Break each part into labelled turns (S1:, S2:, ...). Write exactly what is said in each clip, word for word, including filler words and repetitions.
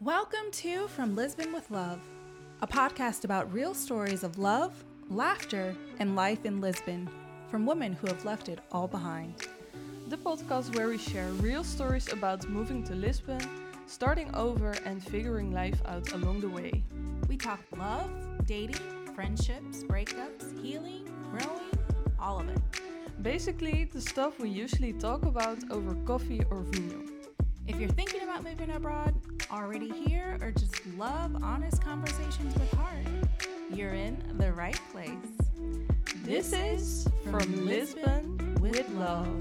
S1: Welcome to From Lisbon with Love, a podcast about real stories of love, laughter, and life in Lisbon from women who have left it all behind.
S2: The podcast where we share real stories about moving to Lisbon, starting over, and figuring life out along the way.
S1: We talk love, dating, friendships, breakups, healing, growing, all of it.
S2: Basically, the stuff we usually talk about over coffee or vino.
S1: If you're thinking about moving abroad, already here, or just love honest conversations with heart, you're in the right place.
S2: This is From Lisbon with Love.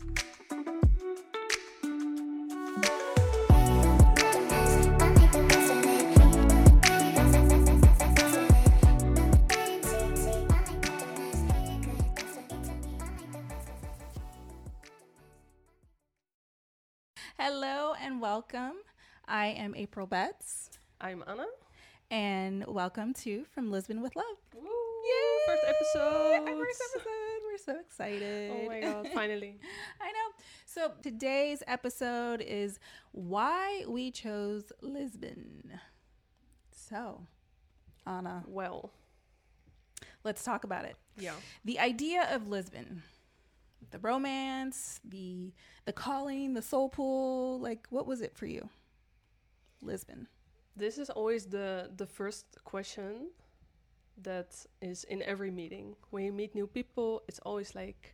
S1: Hello and welcome. I am April Betts.
S2: I'm Anna.
S1: And welcome to From Lisbon with Love.
S2: Woo! Yay! First episode.
S1: First episode. We're so excited.
S2: Oh my god, finally.
S1: I know. So today's episode is why we chose Lisbon. So, Anna,
S2: Well,
S1: let's talk about it.
S2: yeah.
S1: The idea of Lisbon, the romance, the the calling, the soul pool, like what was it for you? Lisbon.
S2: This is always the, the first question that is in every meeting. When you meet new people, it's always like,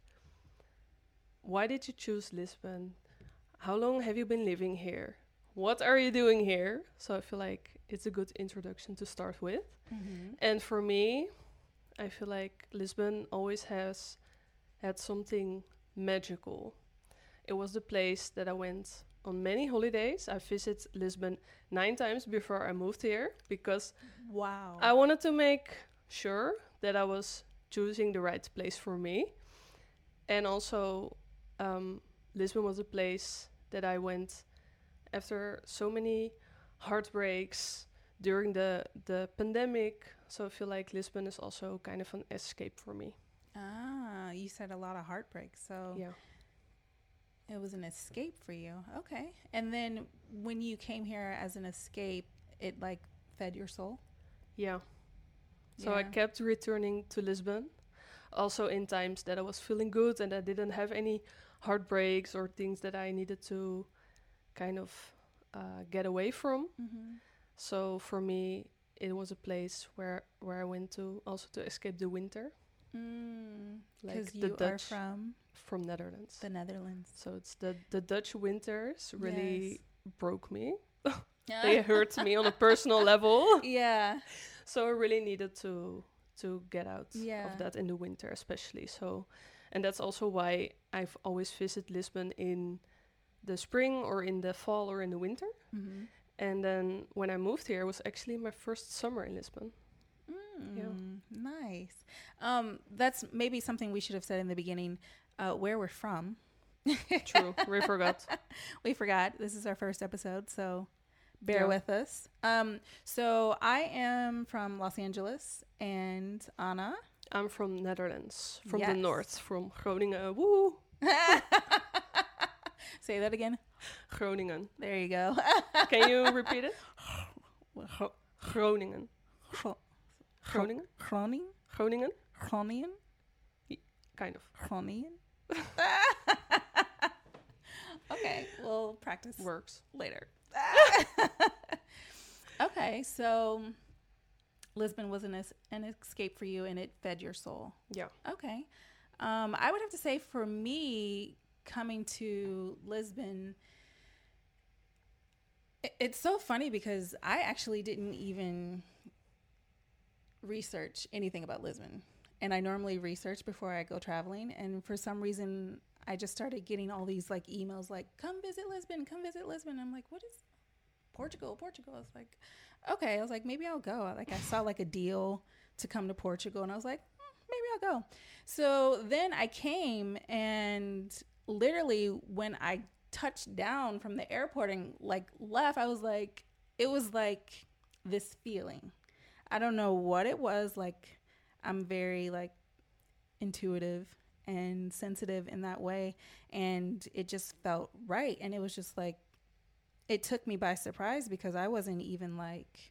S2: why did you choose Lisbon? How long have you been living here? What are you doing here? So I feel like it's a good introduction to start with.
S1: Mm-hmm.
S2: And for me, I feel like Lisbon always has had something magical. It was the place that I went on many holidays. I visited Lisbon nine times before I moved here because
S1: Wow.
S2: I wanted to make sure that I was choosing the right place for me. And also, um, Lisbon was a place that I went after so many heartbreaks during the, the pandemic. So I feel like Lisbon is also kind of an escape for me.
S1: Ah, you said a lot of heartbreak, so
S2: Yeah.
S1: it was an escape for you. Okay. And then when you came here as an escape, it like fed your soul?
S2: Yeah. So I
S1: Yeah.
S2: kept returning to Lisbon. Also in times that I was feeling good and I didn't have any heartbreaks or things that I needed to kind of uh, get away from.
S1: Mm-hmm.
S2: So for me, it was a place where, where I went to also to escape the winter.
S1: Mm,
S2: Like
S1: because
S2: the
S1: you are
S2: Dutch
S1: from
S2: from Netherlands.
S1: the Netherlands.
S2: So it's the, the Dutch winters really
S1: Yes.
S2: broke me. They hurt me on a personal level.
S1: Yeah.
S2: So I really needed to to get out
S1: Yeah.
S2: of that in the winter especially. So and that's also why I've always visited Lisbon in the spring or in the fall or in the winter.
S1: Mm-hmm.
S2: And then when I moved here, it was actually my first summer in Lisbon.
S1: Mm, nice. Um, that's maybe something we should have said in the beginning, uh, where we're from.
S2: True, we forgot.
S1: We forgot. This is our first episode, so bear
S2: Yeah.
S1: with us. Um, so I am from Los Angeles, and Anna.
S2: I'm from Netherlands, from
S1: Yes.
S2: the north, from Groningen. Woo!
S1: Say that again.
S2: Groningen.
S1: There you go.
S2: Can you repeat it? Groningen. Groningen?
S1: Groningen?
S2: Groningen?
S1: Groningen?
S2: Kind of.
S1: Groningen? Okay, we'll practice
S2: Works.
S1: later. Okay, so Lisbon was an, es- an escape for you and it fed your soul.
S2: Yeah.
S1: Okay. Um, I would have to say for me, coming to Lisbon, i- it's so funny because I actually didn't even research anything about Lisbon. And I normally research before I go traveling. And for some reason, I just started getting all these like emails like, come visit Lisbon, come visit Lisbon. I'm like, what is Portugal? Portugal. I was like, okay. I was like, maybe I'll go. Like I saw like a deal to come to Portugal and I was like, hmm, maybe I'll go. So then I came and literally when I touched down from the airport and like left, I was like, it was like this feeling. I don't know what it was. Like I'm very like intuitive and sensitive in that way. And it just felt right. And it was just like, it took me by surprise because I wasn't even like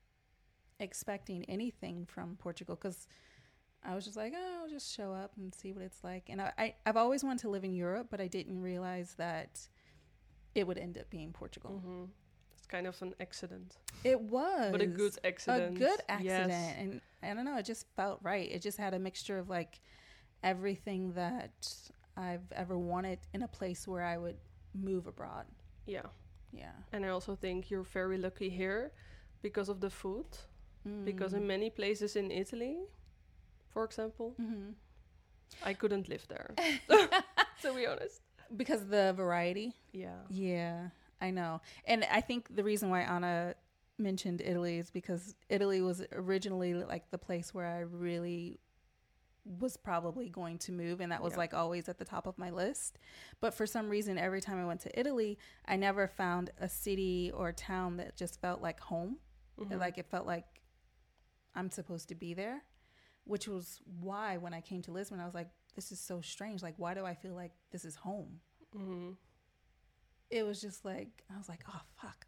S1: expecting anything from Portugal, because I was just like, oh, I'll just show up and see what it's like. And I, I, I've always wanted to live in Europe, but I didn't realize that it would end up being Portugal.
S2: Mm-hmm. It's kind of an accident.
S1: It was.
S2: But a good accident.
S1: A good accident.
S2: Yes.
S1: And I don't know, it just felt right. It just had a mixture of like everything that I've ever wanted in a place where I would move abroad.
S2: Yeah.
S1: Yeah.
S2: And I also think you're very lucky here because of the food. Mm. Because in many places in Italy, for example, mm-hmm. I couldn't live there, to be honest.
S1: Because of the variety?
S2: Yeah.
S1: Yeah, I know. And I think the reason why Anna mentioned Italy is because Italy was originally like the place where I really was probably going to move, and that was yeah. like always at the top of my list. But for some reason, every time I went to Italy, I never found a city or a town that just felt like home. Mm-hmm. Like it felt like I'm supposed to be there. Which was why when I came to Lisbon, I was like, this is so strange. Like, why do I feel like this is home? Mm-hmm. It was just like, I was like, oh, fuck.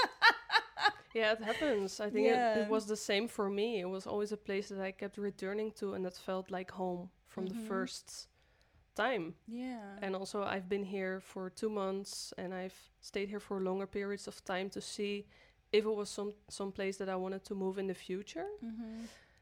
S2: Yeah, it happens. I think
S1: yeah.
S2: it, it was the same for me. It was always a place that I kept returning to, and that felt like home from mm-hmm. the first time.
S1: Yeah.
S2: And also, I've been here for two months, and I've stayed here for longer periods of time to see if it was some, some place that I wanted to move in the future. Mm-hmm.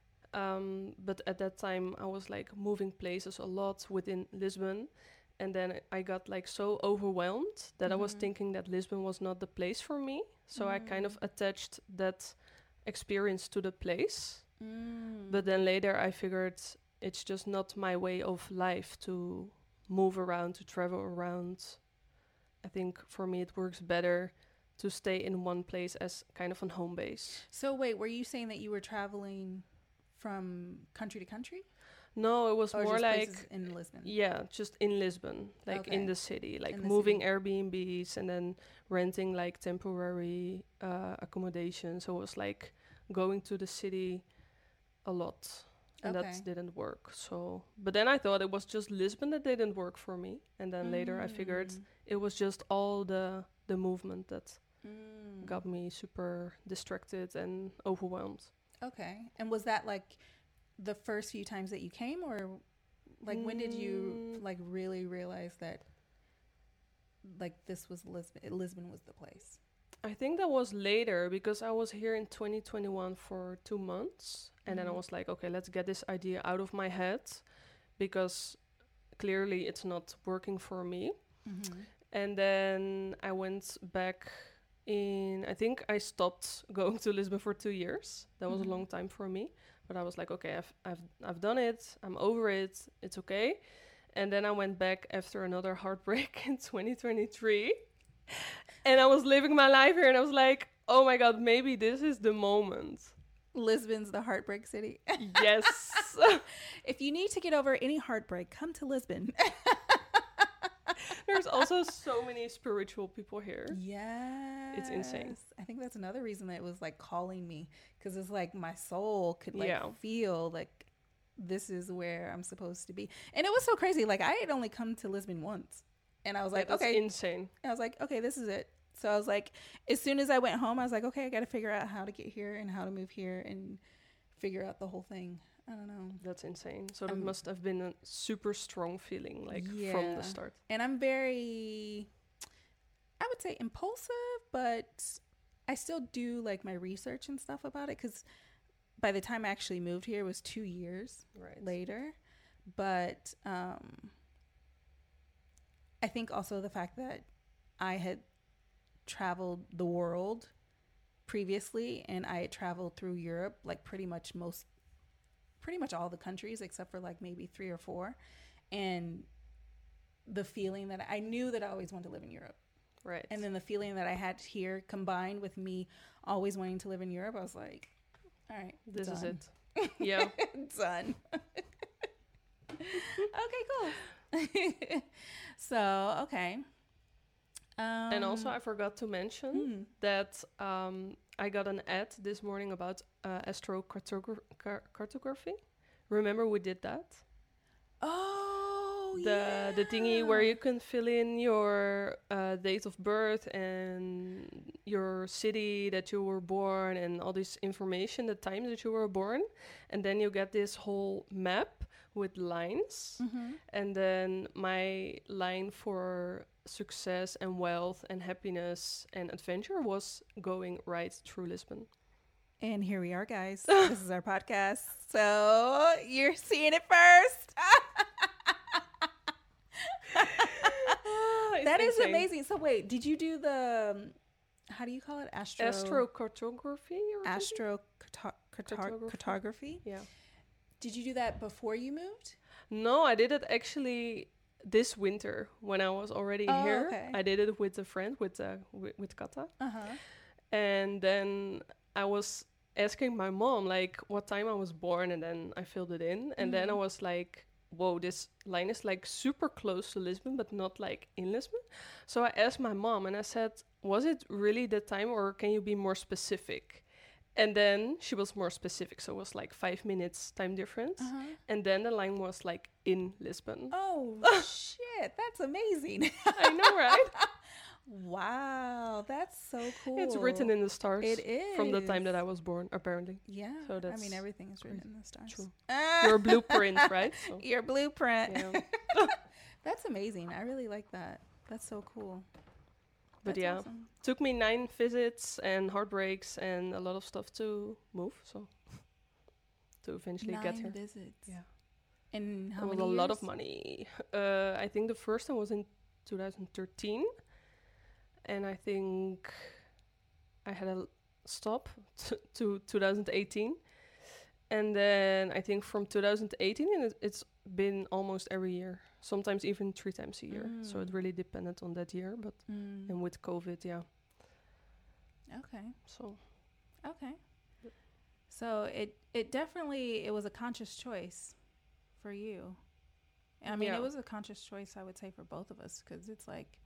S2: Um, but at that time, I was like moving places a lot within Lisbon. And then I got like so overwhelmed that mm-hmm. I was thinking that Lisbon was not the place for me. So mm. I kind of attached that experience to the place. Mm. But then later I figured it's just not my way of life to move around, to travel around. I think for me it works better to stay in one place as kind of a home base.
S1: So wait, were you saying that you were traveling from country to country?
S2: No, it was
S1: or
S2: more
S1: just
S2: like
S1: in Lisbon.
S2: Yeah, just in Lisbon, like
S1: okay.
S2: in the city, like
S1: the
S2: moving
S1: city.
S2: Airbnbs and then renting like temporary uh, accommodation. So it was like going to the city a lot, and
S1: okay.
S2: that didn't work. So, but then I thought it was just Lisbon that didn't work for me, and then mm. later I figured it was just all the the movement that mm. got me super distracted and overwhelmed.
S1: Okay, and was that like the first few times that you came, or like mm. when did you like really realize that like this was Lisbon, Lisbon was the place?
S2: I think that was later, because I was here in twenty twenty-one for two months and mm-hmm. then I was like, okay, let's get this idea out of my head, because clearly it's not working for me. Mm-hmm. And then I went back in, I think I stopped going to Lisbon for two years. That was mm-hmm. a long time for me. But I was like, okay, I've I've I've done it. I'm over it. It's okay. And then I went back after another heartbreak in twenty twenty-three. And I was living my life here, and I was like, oh my God, maybe this is the moment.
S1: Lisbon's the heartbreak city.
S2: Yes.
S1: If you need to get over any heartbreak, come to Lisbon.
S2: There's also so many spiritual people here.
S1: Yes.
S2: It's insane.
S1: I think that's another reason that it was like calling me, because it's like my soul could like
S2: yeah.
S1: feel like this is where I'm supposed to be. And it was so crazy. Like I had only come to Lisbon once, and I was like,
S2: that's
S1: okay.
S2: insane.
S1: And I was like, okay, this is it. So I was like, as soon as I went home, I was like, okay, I got to figure out how to get here and how to move here and figure out the whole thing. I don't know.
S2: That's insane. So that
S1: um,
S2: must have been a super strong feeling, like
S1: yeah.
S2: from the start.
S1: And I'm very, I would say impulsive, but I still do like my research and stuff about it, because by the time I actually moved here, it was two years
S2: right.
S1: later. But um, I think also the fact that I had traveled the world previously, and I had traveled through Europe, like pretty much most pretty much all the countries except for like maybe three or four, and the feeling that I knew that I always wanted to live in Europe,
S2: right?
S1: And then the feeling that I had here combined with me always wanting to live in Europe, I was like, all right,
S2: this
S1: done.
S2: is it. Yeah.
S1: Done. Okay, cool. So okay. Um,
S2: and also I forgot to mention mm. that um, I got an ad this morning about uh, astrocartography. Remember we did that?
S1: Oh,
S2: the the thingy where you can fill in your uh, date of birth and your city that you were born and all this information, the time that you were born, and then you get this whole map with lines.
S1: Mm-hmm.
S2: And then my line for success and wealth and happiness and adventure was going right through Lisbon.
S1: And here we are, guys. This is our podcast. So you're seeing it first.
S2: Ah, it's
S1: That is
S2: insane.
S1: amazing. So wait, did you do the, um, how do you call it? Astro.
S2: Astrocartography or something?
S1: Astro
S2: Cartography?
S1: cartography.
S2: Yeah.
S1: Did you do that before you moved?
S2: No, I did it actually this winter when I was already
S1: Oh,
S2: here.
S1: okay.
S2: I did it with a friend, with uh, with, with Kata.
S1: Uh huh.
S2: And then I was asking my mom, like, what time I was born, and then I filled it in. And then I
S1: Mhm.
S2: was like, whoa, this line is like super close to Lisbon, but not like in Lisbon. So I asked my mom and I said, was it really the time, or can you be more specific? And then she was more specific. So it was like five minutes time difference.
S1: Uh huh.
S2: And then the line was like in Lisbon.
S1: Oh shit, that's amazing.
S2: I know, right?
S1: Wow, that's so cool.
S2: It's written in the stars.
S1: It is
S2: From the time that I was born, apparently.
S1: Yeah.
S2: So
S1: I
S2: that's
S1: mean, everything is written in the stars.
S2: true.
S1: Ah!
S2: Your blueprint, right? So,
S1: Your blueprint.
S2: yeah.
S1: That's amazing. I really like that. That's so cool.
S2: But
S1: That's
S2: yeah,
S1: awesome.
S2: took me nine visits and heartbreaks and a lot of stuff to move. So to eventually
S1: Nine
S2: get here.
S1: visits.
S2: Yeah.
S1: And how
S2: It was
S1: many
S2: a lot
S1: years?
S2: of money. Uh, I think the first one was in two thousand thirteen. And I think I had a l- stop t- to two thousand eighteen. And then I think from two thousand eighteen, and it, it's been almost every year. Sometimes even three times a year. So it
S1: Mm.
S2: really depended on that year. But
S1: Mm.
S2: and with COVID, yeah.
S1: Okay.
S2: So
S1: Okay. So it it definitely it was a conscious choice for you. I mean,
S2: Yeah.
S1: it was a conscious choice, I would say, for both of us, because it's like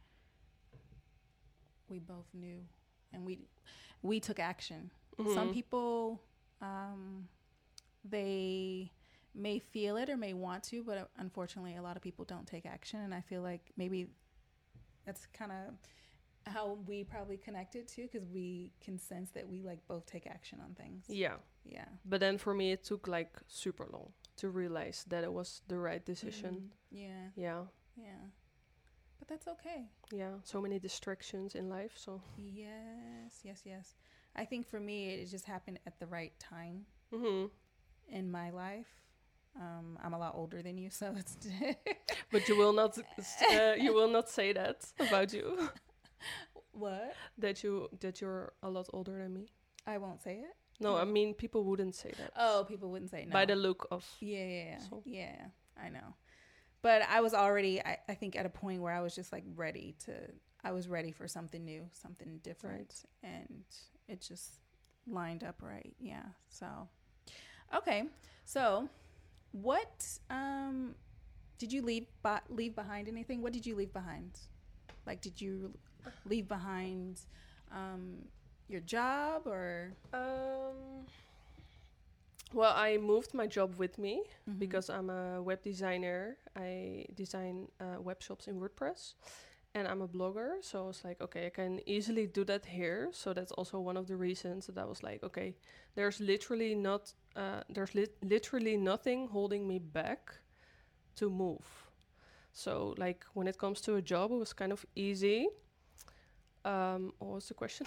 S1: we both knew and we we took action. Some
S2: mhm.
S1: people, um, they may feel it or may want to, but uh, unfortunately, a lot of people don't take action. And I feel like maybe that's kind of how we probably connected too, because we can sense that we like both take action on things.
S2: Yeah.
S1: Yeah.
S2: But then for me, it took like super long to realize that it was the right decision.
S1: Mm, yeah.
S2: Yeah.
S1: Yeah. But that's okay.
S2: Yeah. So many distractions in life. So.
S1: Yes. Yes. Yes. I think for me, it just happened at the right time
S2: hmm
S1: in my life. Um, I'm a lot older than you, so it's.
S2: But you will not. s- Uh, you will not say that about you.
S1: What?
S2: that you that you're a lot older than me.
S1: I won't say it.
S2: No, I
S1: No.
S2: mean people wouldn't say that.
S1: Oh, people wouldn't say no.
S2: By the look of.
S1: Yeah, yeah, yeah.
S2: So.
S1: Yeah, I know. But I was already, I, I think, at a point where I was just like ready to, I was ready for something new, something different. And it just lined up right. Yeah. So, okay. So, what, um, did you leave, be- leave behind anything? What did you leave behind? Like, did you leave behind um, your job or?
S2: Um. Well, I moved my job with me
S1: Mhm.
S2: because I'm a web designer. I design uh, web shops in WordPress, and I'm a blogger. So I was like, okay, I can easily do that here. So that's also one of the reasons that I was like, okay, there's literally not, uh, there's lit literally nothing holding me back to move. So like when it comes to a job, it was kind of easy. Um, what was the question?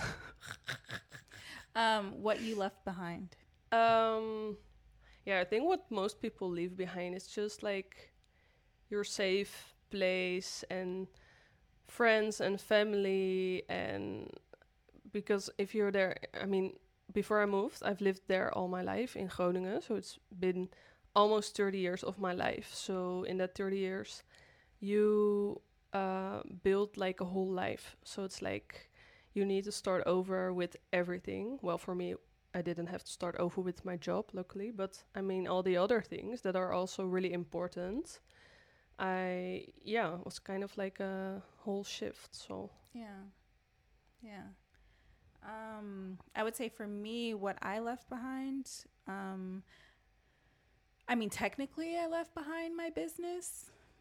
S1: Um, what you left behind?
S2: Um, yeah, I think what most people leave behind is just like your safe place and friends and family. And because if you're there, I mean, before I moved, I've lived there all my life in Groningen. So it's been almost thirty years of my life. So in that thirty years, you uh, build like a whole life. So it's like you need to start over with everything. Well, for me, I didn't have to start over with my job, luckily, but I mean, all the other things that are also really important. I, yeah, it was kind of like a whole shift. So,
S1: Yeah. Yeah. Um, I would say for me, what I left behind, um, I mean, technically I left behind my business,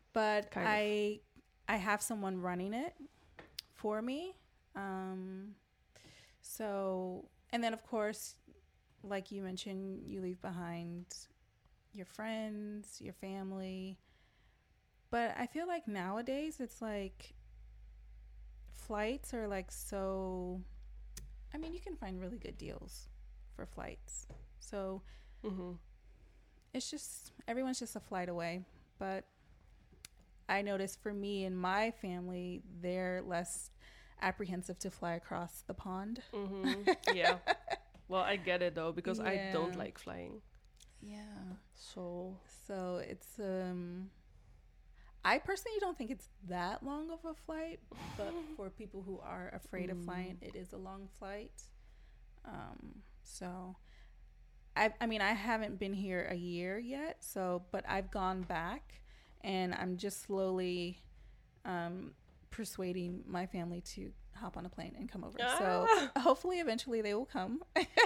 S1: but
S2: Kind of.
S1: I I have someone running it for me. Um, so and then of course, like you mentioned, you leave behind your friends, your family. But I feel like nowadays it's like flights are like so. I mean, you can find really good deals for flights. So
S2: Mm-hmm.
S1: it's just everyone's just a flight away. But I noticed for me and my family, they're less apprehensive to fly across the pond.
S2: Mm-hmm. Yeah. Well, I get it though because I don't
S1: Yeah.
S2: like flying.
S1: Yeah.
S2: So.
S1: So it's um I personally don't think it's that long of a flight, but for people who are afraid of flying,
S2: Mm.
S1: it is a long flight. Um so I I mean I haven't been here a year yet, so but I've gone back and I'm just slowly um persuading my family to hop on a plane and come over. So
S2: Ah!
S1: hopefully eventually they will come.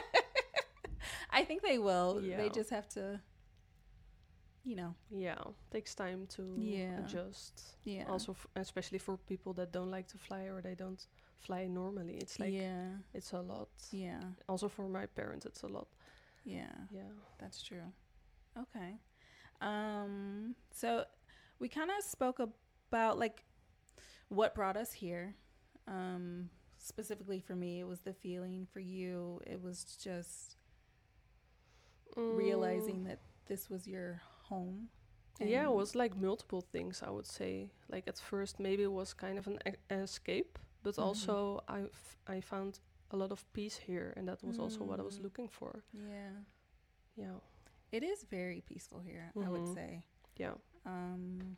S1: I think they will.
S2: Yeah.
S1: They just have to, you know,
S2: Yeah, takes time to
S1: Yeah.
S2: adjust.
S1: yeah.
S2: Also, f- especially for people that don't like to fly or they don't fly normally, it's like
S1: yeah.
S2: it's a lot.
S1: Yeah.
S2: Also for my parents, it's a lot.
S1: Yeah.
S2: Yeah.
S1: That's true. Okay. Um so we kind of spoke about like what brought us here. Um specifically for me, it was the feeling. For you, it was just
S2: Mm,
S1: realizing that this was your home.
S2: yeah, it
S1: and-
S2: was like multiple things. I would say. Like at first, maybe it was kind of an e- escape, but
S1: Mhm.
S2: also I f- I found a lot of peace here, and that was also what I was
S1: Mm.
S2: looking for.
S1: Yeah.
S2: Yeah.
S1: It is very peaceful here, I would
S2: Mhm.
S1: say.
S2: Yeah.
S1: Um,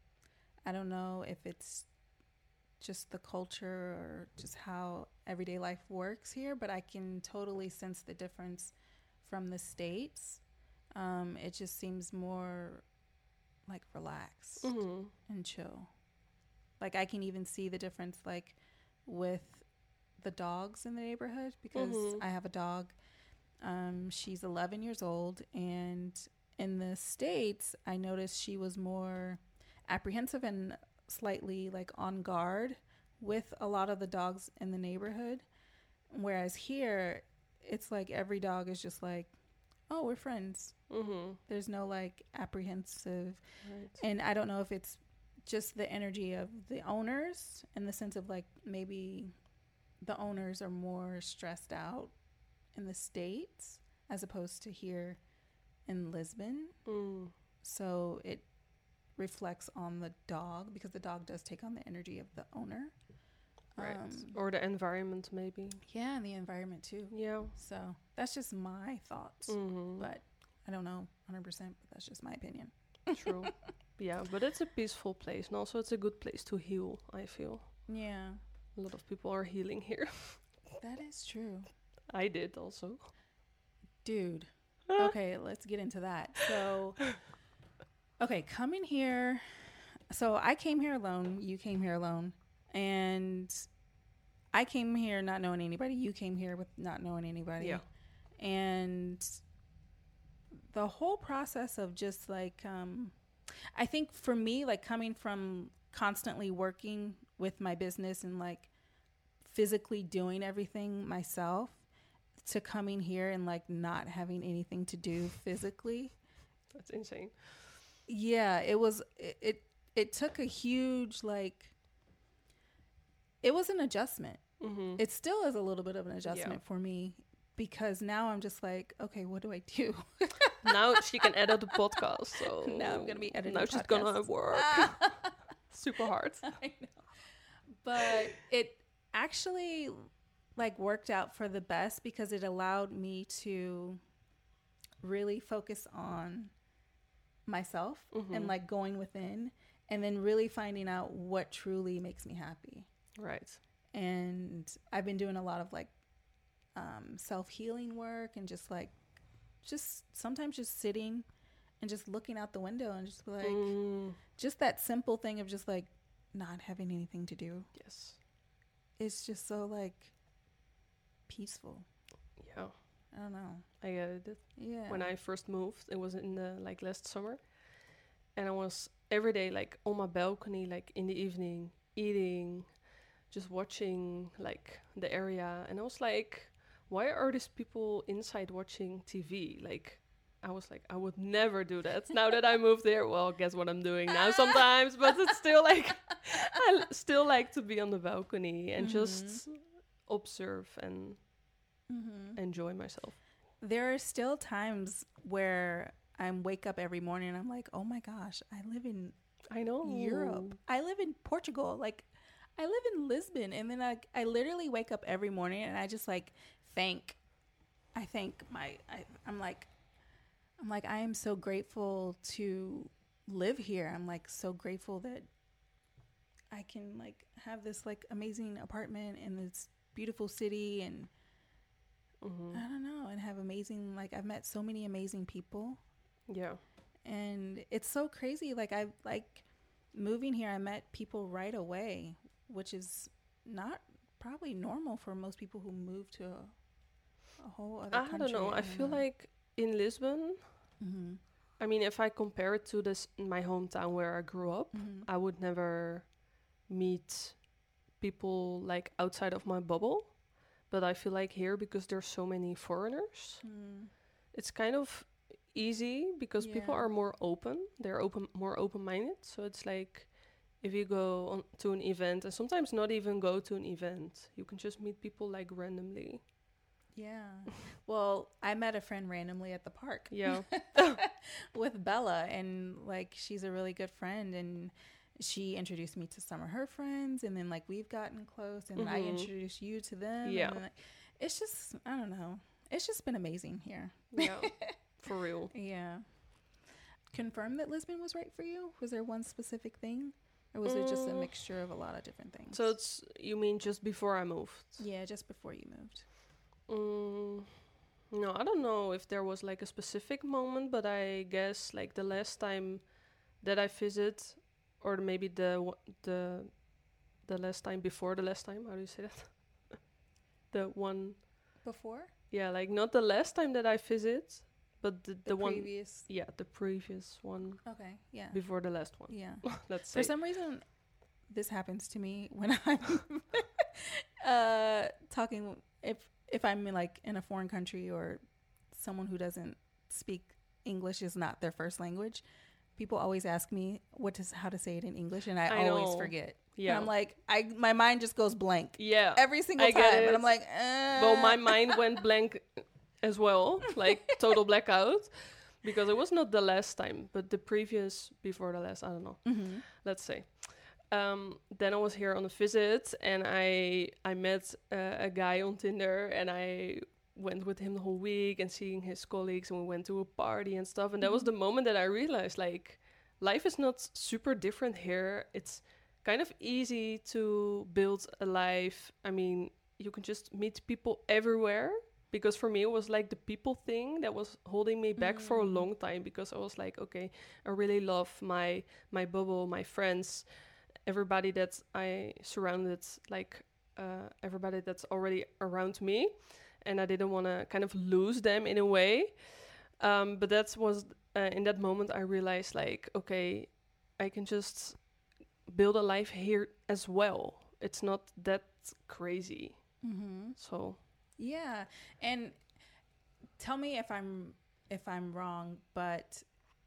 S1: I don't know if it's just the culture or just how everyday life works here, but I can totally sense the difference from the States. Um, it just seems more like relaxed
S2: Mm-hmm.
S1: and chill. Like I can even see the difference like with the dogs in the neighborhood because
S2: Mhm.
S1: I have a dog. Um, she's eleven years old, and in the States, I noticed she was more apprehensive and slightly like on guard with a lot of the dogs in the neighborhood. Whereas here, it's like every dog is just like, oh, we're friends.
S2: Mm-hmm.
S1: There's no like apprehensive.
S2: Right.
S1: And I don't know if it's just the energy of the owners in the sense of like maybe the owners are more stressed out in the States as opposed to here in Lisbon.
S2: Mm.
S1: So it reflects on the dog because the dog does take on the energy of the owner.
S2: Right.
S1: Um,
S2: Or the environment, maybe.
S1: yeah, and the environment too.
S2: Yeah.
S1: So that's just my thoughts.
S2: Mm-hmm.
S1: But I don't know one hundred percent, but that's just my opinion.
S2: True. Yeah, but it's a peaceful place, and also it's a good place to heal, I feel.
S1: Yeah,
S2: A lot of people are healing here.
S1: that is true.
S2: I did also.
S1: Dude. Okay, let's get into that. So, okay, coming here. So I came here alone. You came here alone. And I came here not knowing anybody. You came here with not knowing anybody.
S2: Yeah.
S1: And the whole process of just like, um, I think for me, like coming from constantly working with my business and like physically doing everything myself to coming here and like not having anything to do physically.
S2: That's insane.
S1: Yeah, it was, it, it, it took a huge, like, it was an adjustment.
S2: Mm-hmm.
S1: It still is a little bit of an adjustment
S2: Yeah.
S1: for me because now I'm just like, okay, what do I do?
S2: Now she can edit the podcast, so
S1: Now I'm gonna be editing
S2: Now she's gonna
S1: podcasts.
S2: work super hard.
S1: I know. But it actually like worked out for the best because it allowed me to really focus on myself
S2: Mhm.
S1: and like going within and then really finding out what truly makes me happy.
S2: Right.
S1: And I've been doing a lot of like um, self-healing work and just like just sometimes just sitting and just looking out the window and just like
S2: Mm,
S1: just that simple thing of just like not having anything to do.
S2: yes.
S1: It's just so like peaceful.
S2: Yeah.
S1: I don't know.
S2: I get it.
S1: Yeah.
S2: When I first moved, it was in the like last summer, and I was every day like on my balcony, like in the evening, eating, just watching like the area. And I was like, why are these people inside watching T V? Like, I was like, I would never do that. Now that I moved there, well, guess what I'm doing now sometimes, but it's still like, I l- still like to be on the balcony and
S1: Mm-hmm.
S2: just observe and
S1: Mm-hmm.
S2: enjoy myself.
S1: There are still times where I wake up every morning and I'm like, oh my gosh, I live in
S2: I know.
S1: Europe. I live in Portugal. Like, I live in Lisbon. And then I, I literally wake up every morning and I just like thank, I thank my, I, I'm like, I'm like, I am so grateful to live here. I'm like so grateful that I can like have this like amazing apartment in this beautiful city and
S2: Mhm.
S1: I don't know, and have amazing, like I've met so many amazing people
S2: Yeah.
S1: and it's so crazy. Like I like moving here, I met people right away, which is not probably normal for most people who move to a, a whole other
S2: I
S1: country.
S2: don't know. I feel like in Lisbon,
S1: mm-hmm.
S2: I mean, if I compare it to this my hometown where I grew up,
S1: Mm-hmm.
S2: I would never meet people like outside of my bubble. But I feel like here, because there's so many foreigners,
S1: Mm.
S2: it's kind of easy because people
S1: Yeah.
S2: are more open. They're open, more open-minded. So it's like if you go on to an event, and sometimes not even go to an event, you can just meet people like randomly.
S1: Yeah. Well, I met a friend randomly at the park.
S2: Yeah.
S1: With Bella, and like she's a really good friend, and she introduced me to some of her friends, and then like we've gotten close, and I
S2: Mhm.
S1: introduced you to them.
S2: Yeah.
S1: And then, like, it's just I don't know. It's just been amazing here.
S2: Yeah. For real.
S1: Yeah. Confirm that Lisbon was right for you? Was there one specific thing, or was it just a
S2: Mm.
S1: mixture of a lot of different things?
S2: So it's, you mean just before I moved?
S1: yeah, just before you moved.
S2: Mm, no, I don't know if there was like a specific moment, but I guess like the last time that I visited, or maybe the wa- the the last time before the last time. How do you say that? the one,
S1: Before
S2: yeah, like not the last time that I visit, but the, the,
S1: the,
S2: one,
S1: previous.
S2: yeah, the previous one
S1: Okay. Yeah.
S2: before the last one.
S1: Yeah.
S2: Let's say.
S1: For some reason, this happens to me when I'm uh, talking. If if I'm in, like in a foreign country or someone who doesn't speak English is not their first language, people always ask me what is how to say it in English, and I,
S2: I
S1: always
S2: know.
S1: forget.
S2: Yeah.
S1: And I'm like, I my mind just goes blank
S2: yeah.
S1: every single
S2: I
S1: time,
S2: get
S1: and
S2: it.
S1: I'm like, uh.
S2: Well, my mind went blank as well, like total blackout, because it was not the last time, but the previous before the last. I don't know.
S1: Mhm.
S2: Let's say. Um, then I was here on a visit, and I I met uh, a guy on Tinder, and I went with him the whole week and seeing his colleagues, and we went to a party and stuff. And that was
S1: Mhm.
S2: the moment that I realized, like, life is not super different here. It's kind of easy to build a life. I mean, you can just meet people everywhere. Because for me, it was like the people thing that was holding me back for a
S1: Mm.
S2: long time. Because I was like, okay, I really love my my bubble, my friends, everybody that I surrounded, like uh, everybody that's already around me, and I didn't want to kind of lose them in a way. Um, but that was uh, in that moment I realized, like, okay, I can just build a life here as well. It's not that crazy.
S1: Mhm.
S2: So
S1: Yeah, and tell me if I'm if I'm wrong, but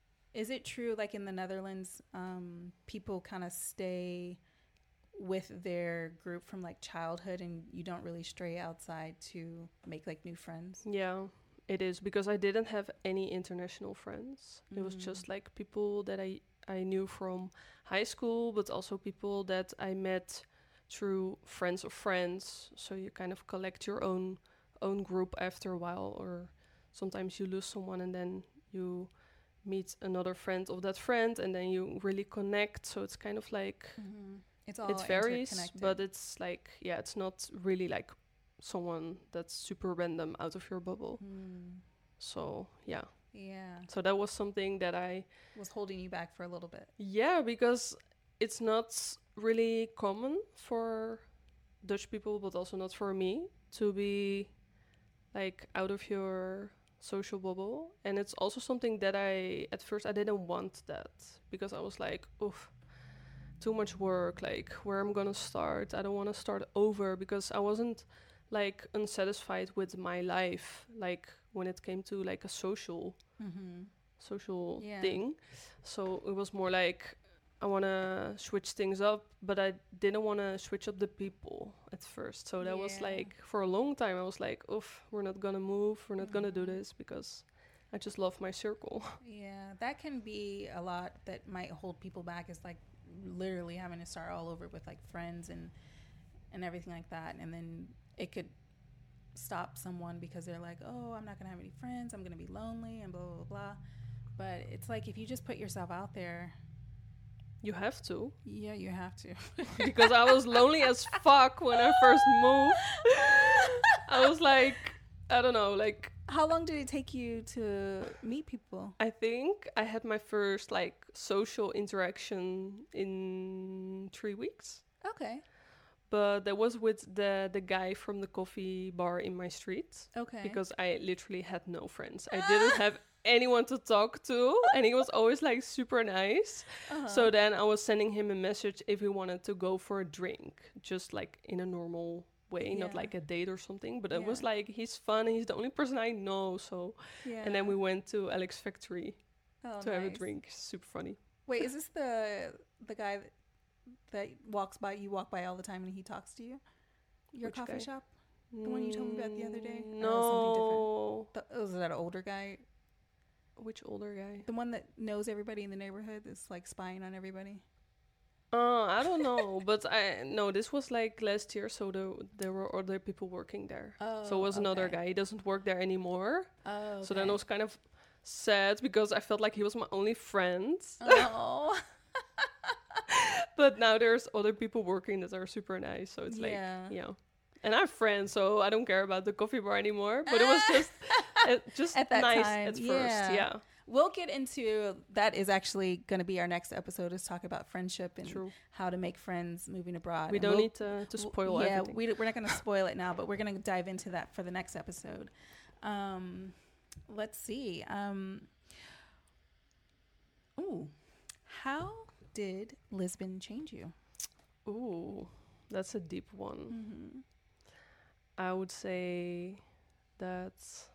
S1: is it true like in the Netherlands, um, people kind of stay with their group from like childhood, and you don't really stray outside to make like new friends?
S2: yeah, it is, because I didn't have any international friends. It was
S1: Mm.
S2: just like people that I I knew from high school, but also people that I met through friends of friends. So you kind of collect your own own group after a while, or sometimes you lose someone and then you meet another friend of that friend, and then you really connect. So it's kind of like
S1: Mhm. It's all
S2: it varies,
S1: interconnected.
S2: but it's like, yeah, it's not really like someone that's super random out of your bubble.
S1: Mm.
S2: So yeah,
S1: Yeah,
S2: so that was something that I,
S1: was holding you back for a little bit.
S2: yeah, because it's not really common for Dutch people, but also not for me, to be like out of your social bubble, and it's also something that I at first I didn't want that, because I was like, oof, too much work, like where I'm gonna start. I don't want to start over, because I wasn't like unsatisfied with my life, like when it came to like a social
S1: Mm-hmm.
S2: social
S1: Yeah.
S2: thing. So it was more like I want to switch things up, but I didn't want to switch up the people at first. So that was
S1: Yeah.
S2: like, for a long time I was like, oof, we're not gonna move, we're not gonna do
S1: Mhm.
S2: this, because I just love my circle.
S1: Yeah, that can be a lot that might hold people back. Is like literally having to start all over with like friends and and everything like that, and then it could stop someone because they're like, oh, I'm not gonna have any friends, I'm gonna be lonely, and blah blah blah. blah. But it's like if you just put yourself out there,
S2: You have to,
S1: yeah, you have to.
S2: because I was lonely as fuck when I first moved. I was like, I don't know, like
S1: How long did it take you to meet people?
S2: I think I had my first like social interaction in three weeks.
S1: Okay.
S2: But that was with the the guy from the coffee bar in my street,
S1: Okay.
S2: because I literally had no friends. I didn't have anyone to talk to, and he was always like super nice.
S1: Uh-huh.
S2: So then I was sending him a message if he wanted to go for a drink, just like in a normal way, not
S1: Yeah.
S2: like a date or something. But it was
S1: Yeah.
S2: like, he's fun, he's the only person I know. So
S1: yeah.
S2: and then we went to Alex Factory
S1: oh,
S2: to have a
S1: nice.
S2: drink. Super funny.
S1: Wait, is this the the guy that, that walks by you walk by all the time and he talks to you? Your
S2: Which
S1: coffee
S2: guy?
S1: shop? The one you told me about the other day?
S2: Mm,
S1: Or was something
S2: No.
S1: The, was that an older guy?
S2: Which older guy?
S1: The one that knows everybody in the neighborhood that's like spying on everybody?
S2: Uh, I don't know, but I no. This was like last year, so there there were other people working there.
S1: Oh,
S2: So it was another
S1: okay.
S2: guy. He doesn't work there anymore.
S1: Oh,
S2: So then
S1: okay.
S2: I was kind of sad, because I felt like he was my only friend.
S1: Oh.
S2: But now there's other people working that are super nice. So it's like,
S1: Yeah.
S2: yeah. And I have friends, so I don't care about the coffee bar anymore. But it was just uh, just
S1: At that
S2: nice
S1: time,
S2: at first.
S1: yeah.
S2: Yeah,
S1: We'll get into that. Is actually going to be our next episode, is talk about friendship and
S2: true.
S1: how to make friends moving abroad.
S2: We
S1: And
S2: don't
S1: we'll-
S2: need to, to
S1: w-
S2: spoil
S1: yeah,
S2: everything.
S1: we, we're not going to spoil it now, but we're going to dive into that for the next episode. Um, let's see. Um, ooh, how did Lisbon change you?
S2: Ooh, that's a deep one.
S1: Mm-hmm.
S2: I would say that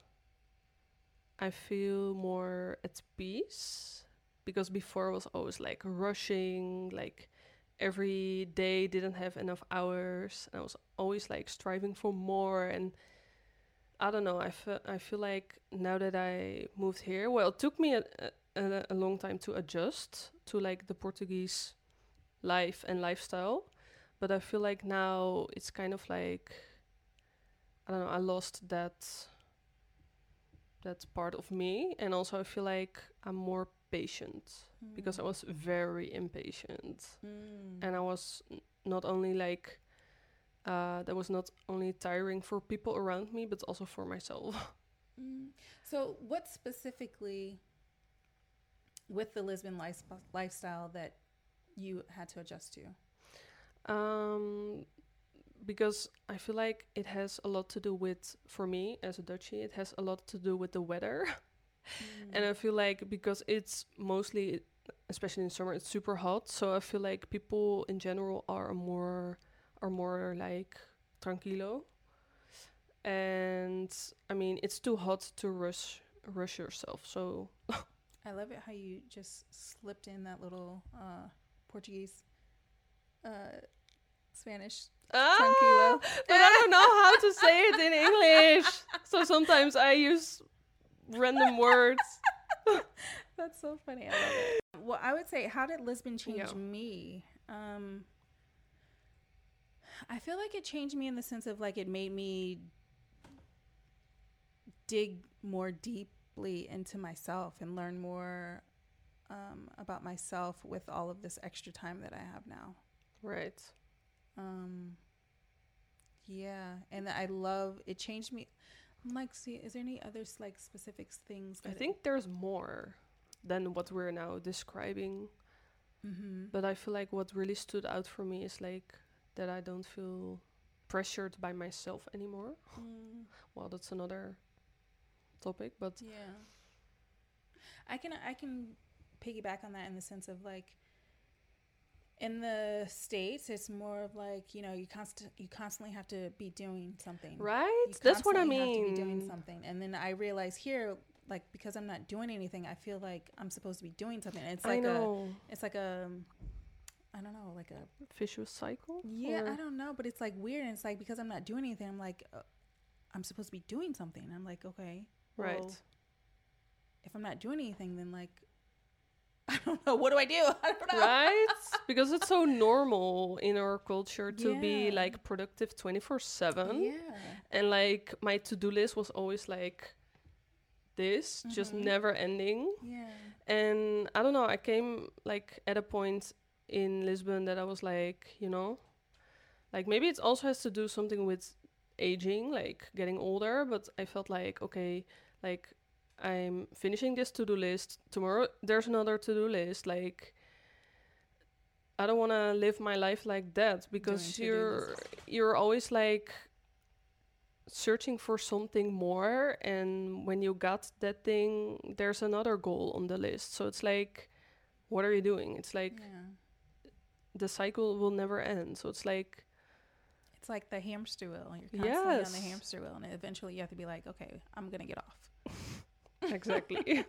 S2: I feel more at peace, because before I was always like rushing, like every day didn't have enough hours, and I was always like striving for more. And I don't know, I feel I feel like now that I moved here, well, it took me a, a, a long time to adjust to like the Portuguese life and lifestyle, but I feel like now it's kind of like, I don't know, I lost that that part of me, and also I feel like I'm more patient, because I was very impatient,
S1: Mm.
S2: and I was n- not only like uh, that was not only tiring for people around me, but also for myself.
S1: Mm. So, what specifically with the Lisbon life- lifestyle that you had to adjust to?
S2: Um, because I feel like it has a lot to do with, for me as a Dutchie, it has a lot to do with the weather. And I feel like because it's mostly, especially in summer, it's super hot. So I feel like people in general are more, are more like tranquilo. And I mean, it's too hot to rush, rush yourself. So
S1: I love it how you just slipped in that little uh, Portuguese, uh, Spanish.
S2: Ah,
S1: Tranquilo.
S2: but I don't know how to say it in English. So sometimes I use random words.
S1: That's so funny. I love it. Well, I would say, how did Lisbon change
S2: Yeah.
S1: me? Um, I feel like it changed me in the sense of like it made me dig more deeply into myself and learn more um, about myself with all of this extra time that I have now.
S2: Right.
S1: Um, yeah, and I love it. Changed me. I'm like, see, is there any other s- like specific things?
S2: I
S1: That
S2: think there's more than what we're now describing.
S1: Mm-hmm.
S2: But I feel like what really stood out for me is like that I don't feel pressured by myself anymore.
S1: Mm.
S2: Well, that's another topic, but
S1: Yeah. I can I can piggyback on that in the sense of like in the States it's more of like, you know, you constant you constantly have to be doing something.
S2: right,
S1: You
S2: that's what I
S1: constantly have to be doing
S2: mean.
S1: something. And then I realize here, like because I'm not doing anything, I feel like I'm supposed to be doing something. It's
S2: I
S1: like a
S2: know,
S1: it's like a I don't know, like a
S2: vicious cycle.
S1: yeah,
S2: or-
S1: I don't know, but it's like weird. And it's like because I'm not doing anything, I'm like uh, I'm supposed to be doing something. I'm like, okay,
S2: right.
S1: well, if I'm not doing anything, then like I don't know, what do I do? I don't know.
S2: Right? Because it's so normal in our culture to be
S1: Yeah.
S2: like productive twenty-four seven.
S1: Yeah.
S2: And like my to-do list was always like this, just
S1: Mhm.
S2: never ending.
S1: Yeah.
S2: And I don't know, I came like at a point in Lisbon that I was like, you know, like maybe it also has to do something with aging, like getting older, but I felt like, okay, like I'm finishing this to-do list. Tomorrow there's another to-do list. Like I don't want to live my life like that because
S1: Doing to-do
S2: you're
S1: lists.
S2: you're always like searching for something more, and when you got that thing there's another goal on the list. So it's like, what are you doing? It's like
S1: Yeah.
S2: the cycle will never end. So it's like,
S1: It's like the hamster wheel. You're constantly on the
S2: yes,
S1: hamster wheel, and eventually you have to be like, okay, I'm gonna get off.
S2: exactly.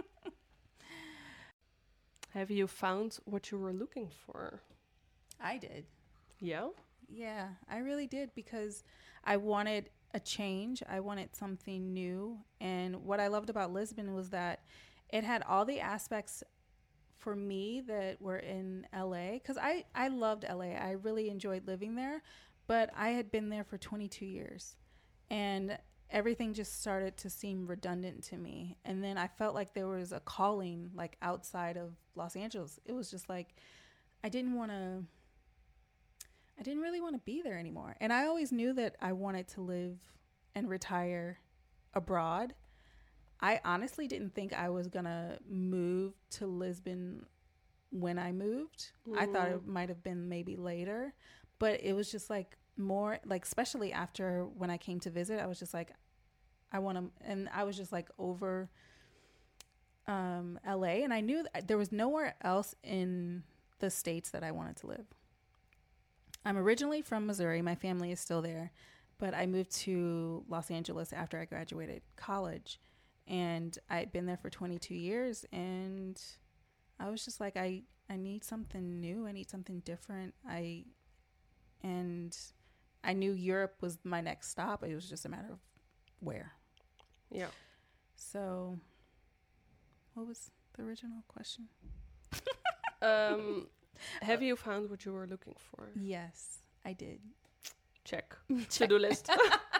S2: Have you found what you were looking for?
S1: I did.
S2: Yeah.
S1: Yeah, I really did because I wanted a change. I wanted something new. And what I loved about Lisbon was that it had all the aspects for me that were in L A. Because I, I loved L A. I really enjoyed living there. But I had been there for twenty-two years. And everything just started to seem redundant to me. And then I felt like there was a calling like outside of Los Angeles. It was just like I didn't want to I didn't really want to be there anymore. And I always knew that I wanted to live and retire abroad. I honestly didn't think I was going to move to Lisbon when I moved. I thought it might have been maybe later, but it was just like more like, especially after when I came to visit, I was just like, I want to, and I was just like over um, L A. And I knew that there was nowhere else in the States that I wanted to live. I'm originally from Missouri. My family is still there, but I moved to Los Angeles after I graduated college, and I'd been there for twenty-two years, and I was just like, I, I need something new. I need something different. I, and I knew Europe was my next stop. It was just a matter of where.
S2: Yeah.
S1: So what was the original question?
S2: Um, have you found what you were looking for?
S1: Yes, I did.
S2: Check. To-do list.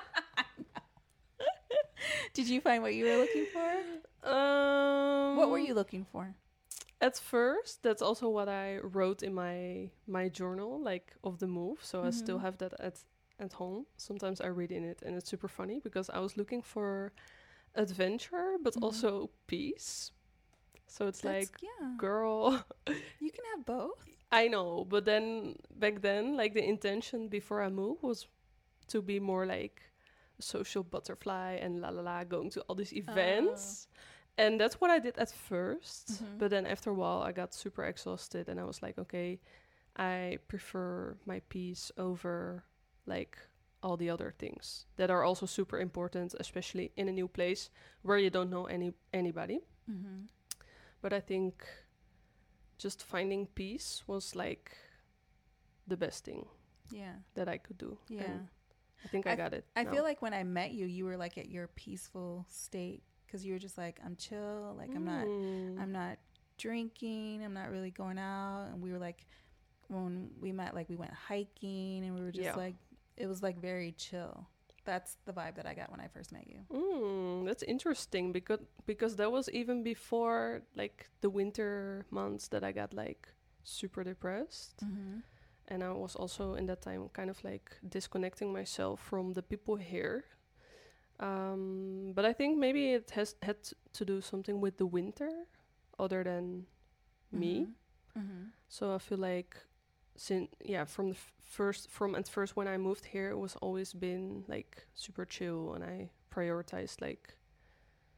S1: Did you find what you were looking for?
S2: Um,
S1: What were you looking for?
S2: At first, that's also what I wrote in my my journal, like of the move. So I still
S1: Mhm.
S2: have that at at home. Sometimes I read in it, and it's super funny because I was looking for adventure, but
S1: Mhm.
S2: also peace. So it's
S1: That's-
S2: like,
S1: yeah,
S2: girl,
S1: you can have both.
S2: I know, but then back then, like the intention before I moved was to be more like a social butterfly and la la la, going to all these events. And that's what I did at first.
S1: Mhm.
S2: But then after a while, I got super exhausted and I was like, okay, I prefer my peace over like all the other things that are also super important, especially in a new place where you don't know any anybody.
S1: Mm-hmm.
S2: But I think just finding peace was like the best thing
S1: Yeah,
S2: that I could do.
S1: yeah.
S2: And I think I,
S1: I
S2: got it.
S1: I
S2: now.
S1: feel like when I met you, you were like at your peaceful state because you were just like, I'm chill. Like I'm not,
S2: Mm.
S1: I'm not drinking. I'm not really going out. And we were like, when we met, like we went hiking, and we were just
S2: Yeah.
S1: like, it was like very chill. That's the vibe that I got when I first met you.
S2: Mm, that's interesting because because that was even before like the winter months that I got like super depressed,
S1: Mm-hmm.
S2: and I was also in that time kind of like disconnecting myself from the people here. Um, but I think maybe it has had t- to do something with the winter, other than me.
S1: Mm-hmm.
S2: So I feel like, since yeah, from the f- first from at first when I moved here, it was always been like super chill, and I prioritized like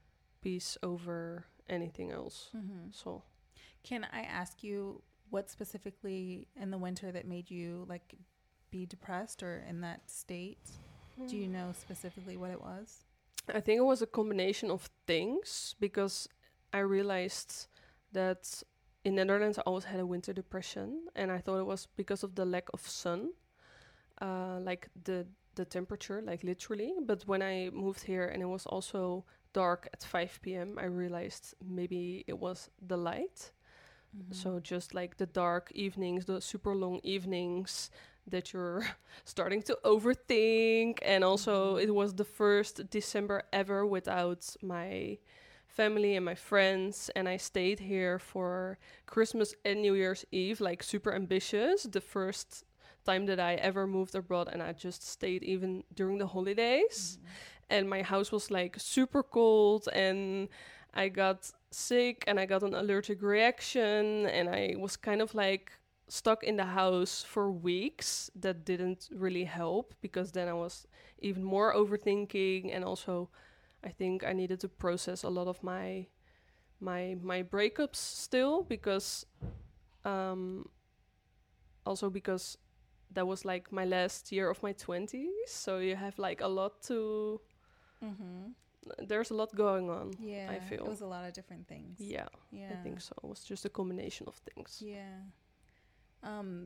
S2: peace over anything else.
S1: Mm-hmm.
S2: So
S1: Can I ask you what specifically in the winter that made you like be depressed or in that state? Do you know specifically what it was?
S2: I think it was a combination of things, because I realized that in Netherlands I always had a winter depression, and I thought it was because of the lack of sun, uh, like the the temperature, like literally. But when I moved here and it was also dark at five p.m., I realized maybe it was the light.
S1: Mm-hmm.
S2: So just like the dark evenings, the super long evenings that you're starting to overthink. And also
S1: Mhm.
S2: it was the first December ever without my family and my friends, and I stayed here for Christmas and New Year's Eve, like super ambitious. The first time that I ever moved abroad, and I just stayed even during the holidays.
S1: Mhm.
S2: And my house was like super cold, and I got sick and I got an allergic reaction, and I was kind of like stuck in the house for weeks. That didn't really help, because then I was even more overthinking, and also I think I needed to process a lot of my my my breakups still, because um also because that was like my last year of my twenties, so you have like a lot to
S1: Mm-hmm.
S2: there's a lot going on.
S1: Yeah,
S2: I feel.
S1: it was a lot of different things.
S2: Yeah,
S1: Yeah,
S2: I think so. It was just a combination of things.
S1: Yeah. Um,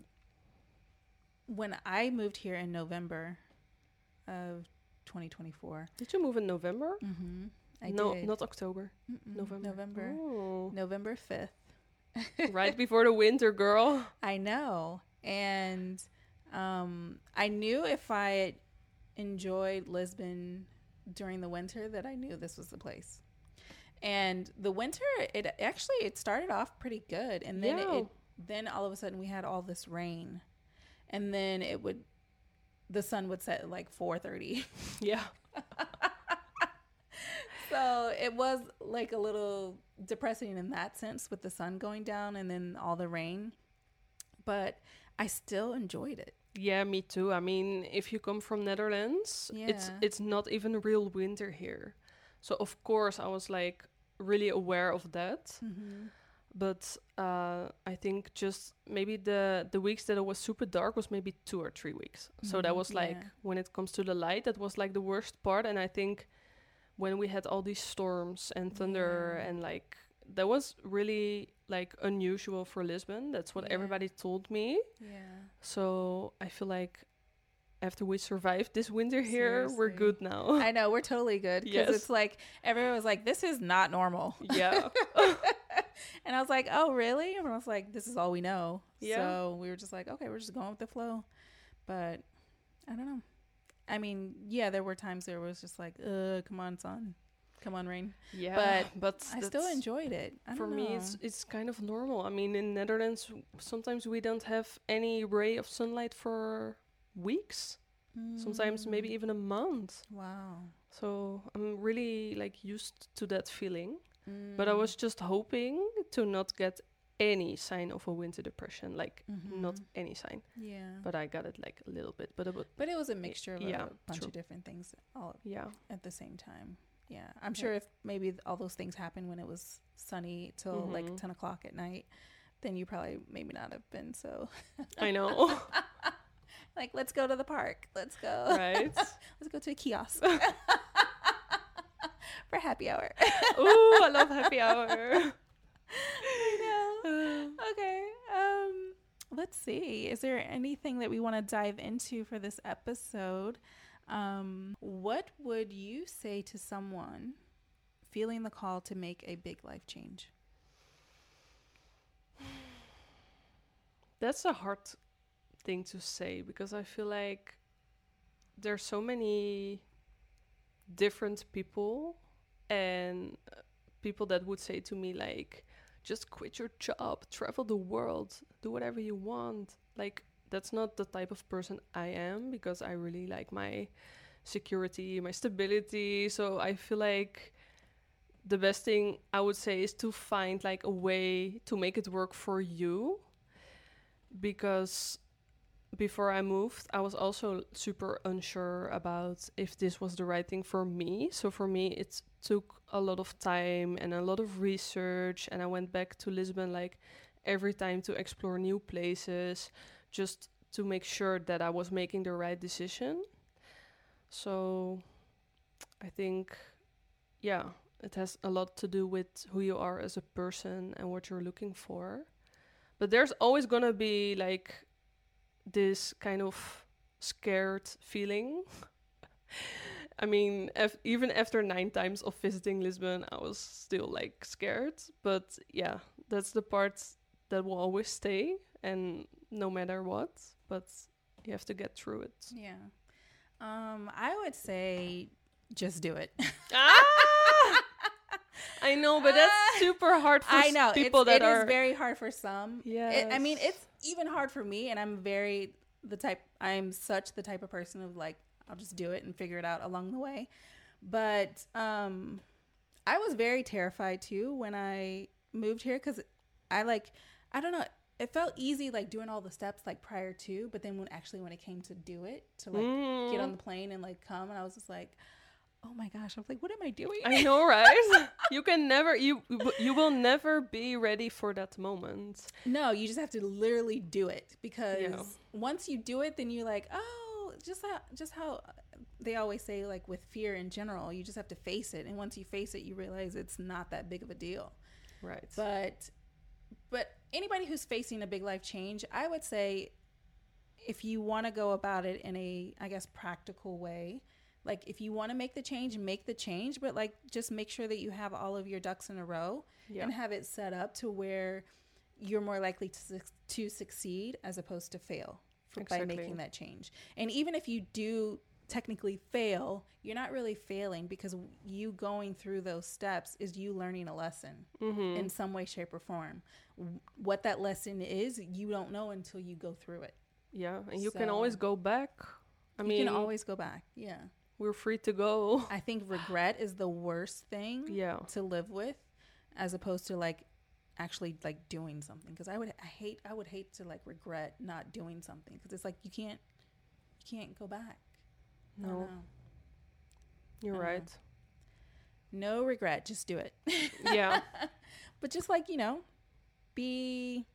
S1: when I moved here in November of twenty twenty-four.
S2: Did you move in November?
S1: Mm-hmm. I
S2: no,
S1: did.
S2: not October.
S1: Mm-mm,
S2: November.
S1: November.
S2: Oh.
S1: November fifth.
S2: Right before the winter, girl.
S1: I know. And um, I knew if I enjoyed Lisbon during the winter that I knew this was the place. And the winter, it actually, it started off pretty good. And then
S2: Yeah.
S1: it, it then all of a sudden we had all this rain. And then it would, the sun would set at like four thirty.
S2: Yeah.
S1: So it was like a little depressing in that sense, with the sun going down and then all the rain. But I still enjoyed it.
S2: Yeah, me too. I mean, if you come from Netherlands, it's
S1: Yeah.
S2: it's not even real winter here. So of course I was like really aware of that.
S1: Mm-hmm.
S2: But uh, I think just maybe the the weeks that it was super dark was maybe two or three weeks. So that
S1: Mhm,
S2: was like,
S1: yeah.
S2: when it comes to the light, that was like the worst part. And I think when we had all these storms and thunder,
S1: Yeah.
S2: and like that was really like unusual for Lisbon. That's what
S1: Yeah.
S2: everybody told me.
S1: Yeah.
S2: So I feel like after we survived this winter here, we're
S1: Seriously.
S2: good now.
S1: I know, we're totally good. Because
S2: Yes.
S1: it's like, everyone was like, this is not normal.
S2: Yeah.
S1: And I was like, oh, really? Everyone was like, this is all we know.
S2: Yeah.
S1: So we were just like, okay, we're just going with the flow. But I don't know. I mean, yeah, there were times there was just like, uh, come on, sun. Come on, rain.
S2: Yeah.
S1: But
S2: but
S1: I still
S2: that's-
S1: enjoyed it. I
S2: For
S1: don't
S2: me,
S1: know.
S2: it's it's kind of normal. I mean, in Netherlands, w- sometimes we don't have any ray of sunlight for weeks. Sometimes maybe
S1: Mm,
S2: even a month.
S1: Wow.
S2: So I'm really like used to that feeling. But I
S1: Mm.
S2: was just hoping to not get any sign of a winter depression, like not
S1: Mhm.
S2: any sign.
S1: Yeah.
S2: But I got it like a little bit. But it wa-
S1: But it was a mixture of
S2: yeah,
S1: a bunch
S2: true.
S1: of different things all
S2: yeah,
S1: at the same time. Yeah. I'm
S2: Yeah.
S1: sure if maybe th- all those things happened when it was sunny till like
S2: Mhm.
S1: ten o'clock at night, then you probably maybe not have been so
S2: I know,
S1: like, let's go to the park. Let's go.
S2: right?
S1: Let's go to a kiosk for happy hour.
S2: Ooh, I love happy hour.
S1: I know. Okay. Um, let's see. Is there anything that we want to dive into for this episode? Um, what would you say to someone feeling the call to make a big life change?
S2: That's a hard thing to say, because I feel like there's so many different people, and uh, people that would say to me like, just quit your job, travel the world, do whatever you want. Like, that's not the type of person I am, because I really like my security, my stability. So I feel like the best thing I would say is to find like a way to make it work for you, because before I moved, I was also super unsure about if this was the right thing for me. So for me, it took a lot of time and a lot of research. And I went back to Lisbon like every time to explore new places, just to make sure that I was making the right decision. So I think, yeah, it has a lot to do with who you are as a person and what you're looking for. But there's always gonna be like this kind of scared feeling. I mean, af- even after nine times of visiting Lisbon, I was still like scared. But yeah, that's the part that will always stay, and no matter what. But you have to get through it.
S1: Yeah. Um, I would say just do it.
S2: ah! I know, but that's super hard for
S1: I know
S2: people
S1: it's,
S2: that
S1: it
S2: are.
S1: It is very hard for some.
S2: Yeah.
S1: I mean, it's even hard for me, and I'm very the type. I'm such the type of person of like, I'll just do it and figure it out along the way. But um, I was very terrified too when I moved here because I like, I don't know. It felt easy like doing all the steps like prior to, but then when actually when it came to do it, to like mm. get on the plane and like come, and I was just like, oh my gosh, I was like, what am I doing?
S2: I know, right? You can never, you you will never be ready for that moment.
S1: No, you just have to literally do it, because
S2: yeah.
S1: once you do it, then you're like, oh, just how, just how they always say, like with fear in general, you just have to face it. And once you face it, you realize it's not that big of a deal.
S2: Right.
S1: But, but anybody who's facing a big life change, I would say if you want to go about it in a, I guess, practical way, like if you want to make the change, make the change, but like just make sure that you have all of your ducks in a row yeah. and have it set up to where you're more likely to su- to succeed as opposed to fail for, exactly. by making that change. And even if you do technically fail, you're not really failing, because you going through those steps is you learning a lesson mm-hmm. in some way, shape, or form. What that lesson is, you don't know until you go through it.
S2: Yeah, and you so, can always go back. I
S1: you
S2: mean,
S1: you can always go back. Yeah.
S2: We're free to go.
S1: I think regret is the worst thing
S2: yeah.
S1: to live with, as opposed to like actually like doing something. Because I would I hate I would hate to like regret not doing something, because it's like you can't you can't go back.
S2: No, you're right.
S1: Know. No regret, just do it.
S2: Yeah,
S1: but just like, you know, be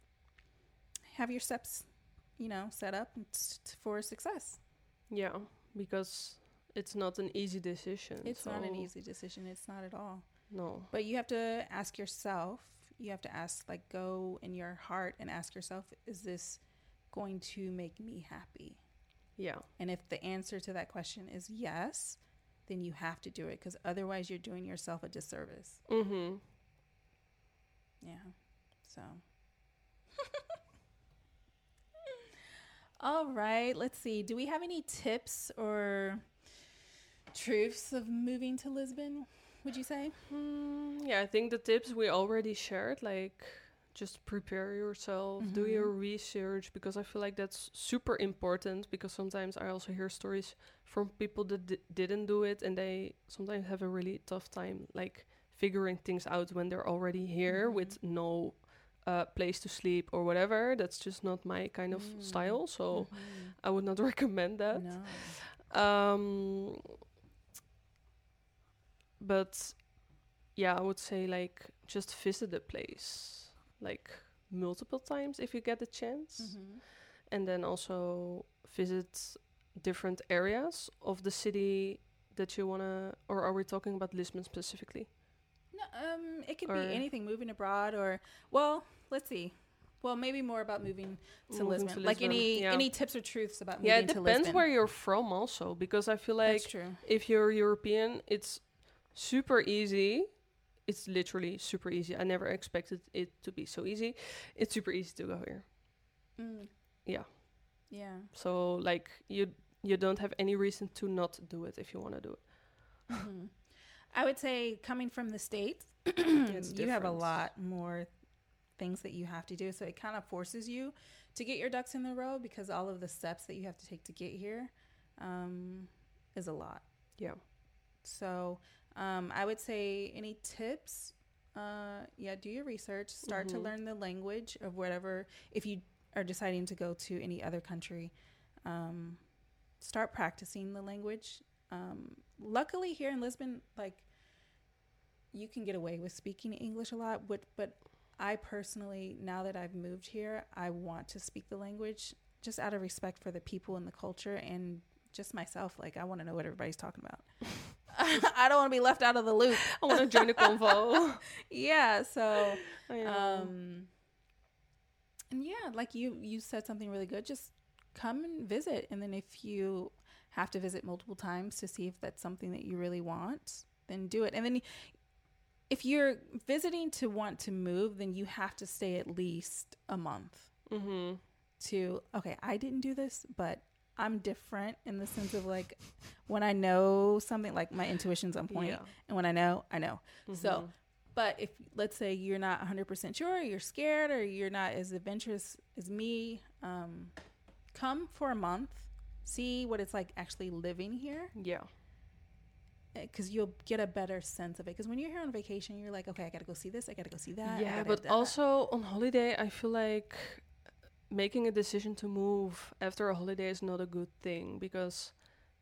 S1: have your steps, you know, set up for success.
S2: Yeah, because it's not an easy decision.
S1: It's
S2: so.
S1: not an easy decision. It's not at all.
S2: No.
S1: But you have to ask yourself, you have to ask, like, go in your heart and ask yourself, is this going to make me happy?
S2: Yeah.
S1: And if the answer to that question is yes, then you have to do it, because otherwise you're doing yourself a disservice.
S2: Mm-hmm.
S1: Yeah. So. All right. Let's see. Do we have any tips or truths of moving to Lisbon, would you say?
S2: Mm, yeah, I think the tips we already shared, like just prepare yourself, mm-hmm. do your research, because I feel like that's super important, because sometimes I also hear stories from people that d- didn't do it, and they sometimes have a really tough time like figuring things out when they're already here mm-hmm. with no uh, place to sleep or whatever. That's just not my kind of mm. style, so mm-hmm. I would not recommend that.
S1: No.
S2: Um, but yeah, I would say like just visit the place like multiple times if you get the chance, mm-hmm. and then also visit different areas of the city that you wanna. Or are we talking about Lisbon specifically?
S1: No, um, it could
S2: or
S1: be anything. Moving abroad, or well, let's see. Well, maybe more about moving to,
S2: moving
S1: Lisbon.
S2: to
S1: Like
S2: Lisbon.
S1: any
S2: yeah.
S1: any tips or truths about
S2: yeah,
S1: moving to Lisbon?
S2: Yeah, it depends where you're from also, because I feel like
S1: That's true.
S2: if you're European, it's super easy. It's literally super easy. I never expected it to be so easy. It's super easy to go here.
S1: Mm.
S2: Yeah.
S1: Yeah.
S2: So like you you don't have any reason to not do it if you want to do it.
S1: Mm-hmm. I would say coming from the States,
S2: it's
S1: you have a lot more things that you have to do. So it kind of forces you to get your ducks in the row, because all of the steps that you have to take to get here um, is a lot.
S2: Yeah.
S1: So um, I would say any tips, uh, yeah, do your research, start mm-hmm. to learn the language of whatever. If you are deciding to go to any other country, um, start practicing the language. Um, luckily here in Lisbon, like, you can get away with speaking English a lot, but, but I personally, now that I've moved here, I want to speak the language just out of respect for the people and the culture and just myself. Like, I want to know what everybody's talking about. I don't want to be left out of the loop.
S2: I want to join the convo.
S1: Yeah. So,
S2: I know.
S1: um, and yeah, like you, you said something really good. Just come and visit. And then if you have to visit multiple times to see if that's something that you really want, then do it. And then if you're visiting to want to move, then you have to stay at least a month
S2: Mm-hmm.
S1: to, okay, I didn't do this, but I'm different in the sense of, like, when I know something, like, my intuition's on point,
S2: Yeah.
S1: and when I know, I know.
S2: Mm-hmm.
S1: So, but if, let's say you're not one hundred percent sure, or you're scared, or you're not as adventurous as me, um, come for a month, see what it's like actually living here,
S2: Yeah.
S1: because you'll get a better sense of it. Because when you're here on vacation, you're like, okay, I gotta go see this, I gotta go see that. I
S2: Yeah,
S1: gotta
S2: but
S1: da- da-
S2: also on holiday, I feel like making a decision to move after a holiday is not a good thing, because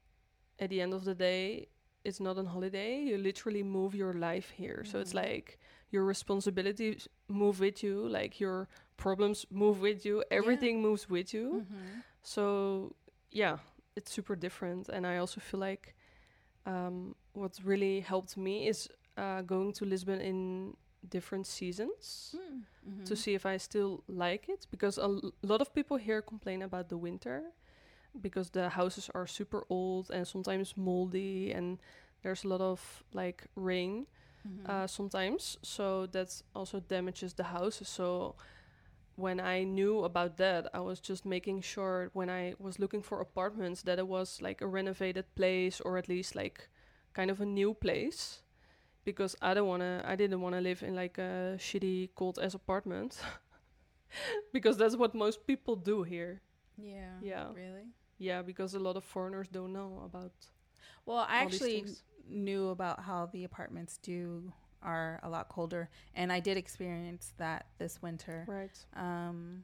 S2: at the end of the day, it's not on holiday. You literally move your life here. So it's
S1: Mhm.
S2: like your responsibilities move with you, like your problems move with you, everything moves with you.
S1: Mhm.
S2: So yeah, it's super different. And I also feel like um, what's really helped me is uh, going to Lisbon in different seasons
S1: Mm. Mhm.
S2: to see if I still like it, because a l- lot of people here complain about the winter because the houses are super old and sometimes moldy, and there's a lot of like rain
S1: Mhm.
S2: uh, sometimes, so that also damages the houses. So when I knew about that, I was just making sure when I was looking for apartments that it was like a renovated place, or at least like kind of a new place, because I don't wanna I didn't wanna live in like a shitty cold ass apartment. Because that's what most people do here.
S1: Yeah.
S2: Yeah.
S1: Really?
S2: Yeah, because a lot of foreigners don't know about
S1: Well, I
S2: all these
S1: actually
S2: things.
S1: knew about how the apartments do are a lot colder, and I did experience that this winter.
S2: Right.
S1: Um,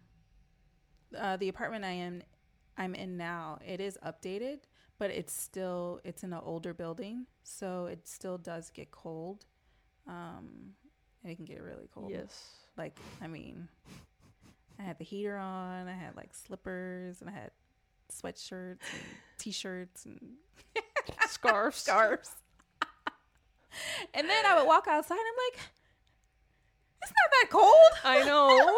S1: uh, the apartment I am I'm in now, it is updated, but it's still it's in an older building, so it still does get cold. Um, and it can get really cold.
S2: Yes.
S1: Like, I mean, I had the heater on, I had like slippers, and I had sweatshirts and t-shirts and
S2: Scarves.
S1: scarves. And then I would walk outside and I'm like, it's not that cold.
S2: I know.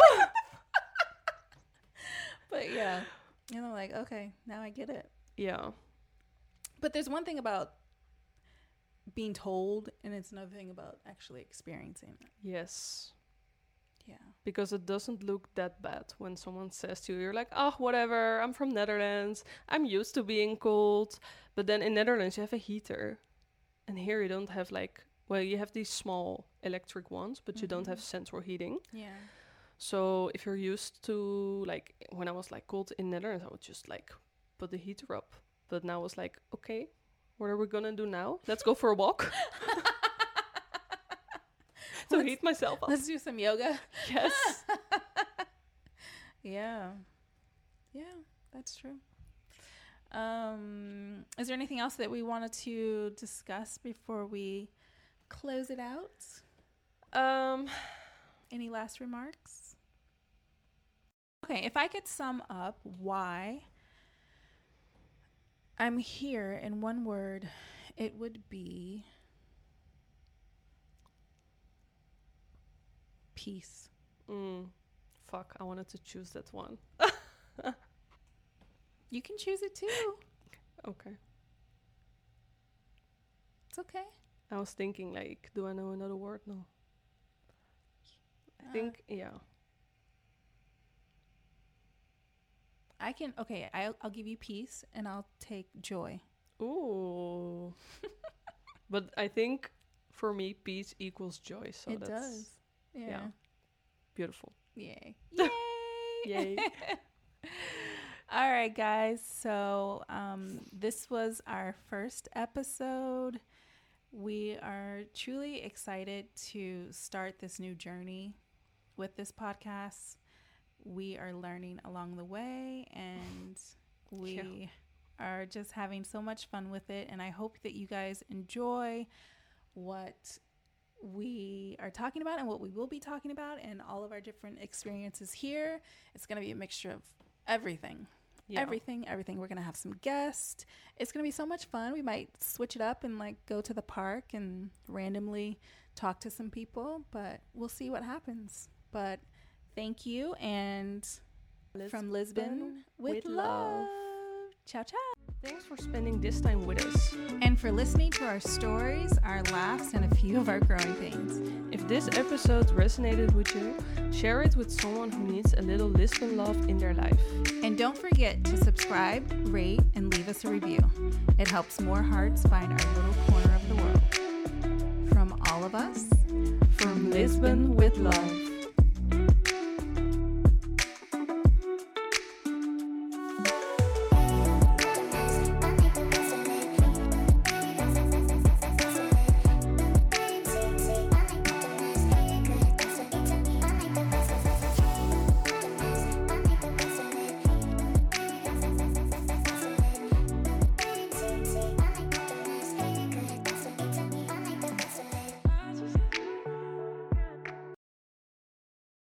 S1: But yeah. And I'm like, okay, now I get it.
S2: Yeah.
S1: But there's one thing about being told, and it's another thing about actually experiencing it.
S2: Yes.
S1: Yeah.
S2: Because it doesn't look that bad when someone says to you, you're like, oh, whatever, I'm from Netherlands, I'm used to being cold. But then in Netherlands, you have a heater. And here you don't have like, well, you have these small electric ones, but you don't
S1: Mhm.
S2: have central heating.
S1: Yeah.
S2: So if you're used to, like, when I was like cold in Netherlands, I would just like put the heater up. But now I was like, okay, what are we gonna do now? Let's go for a walk. To
S1: Let's-
S2: heat myself up.
S1: Let's do some yoga.
S2: Yes.
S1: Yeah. Yeah, that's true. Um, is there anything else that we wanted to discuss before we close it out?
S2: Um,
S1: Any last remarks? Okay, if I could sum up why I'm here in one word, it would be peace.
S2: mm, fuck, I wanted to choose that one.
S1: You can choose it too.
S2: Okay.
S1: It's okay.
S2: I was thinking, like, do I know another word? No. I
S1: Uh,
S2: think, yeah.
S1: I can. Okay, I'll, I'll give you peace, and I'll take joy.
S2: Ooh. But I think for me, peace equals joy. So
S1: It
S2: that's
S1: does. Yeah.
S2: yeah. beautiful.
S1: Yay. Yay.
S2: Yay.
S1: All right, guys. So um, this was our first episode. We are truly excited to start this new journey with this podcast. we are learning along the way, and we
S2: Yeah.
S1: are just having so much fun with it. And I hope that you guys enjoy what we are talking about and what we will be talking about and all of our different experiences here. It's going to be a mixture of everything.
S2: Yeah.
S1: Everything, everything. We're going to have some guests. It's going to be so much fun. We might switch it up and like go to the park and randomly talk to some people, but we'll see what happens. But thank you. And from Lisbon with,
S2: with
S1: love.
S2: love.
S1: Ciao, ciao.
S2: Thanks for spending this time with us.
S1: And for listening to our stories, our laughs, and a few of our growing pains.
S2: If this episode resonated with you, share it with someone who needs a little Lisbon love in their life.
S1: And don't forget to subscribe, rate, and leave us a review. It helps more hearts find our little corner of the world. From all of us,
S2: From Lisbon with love.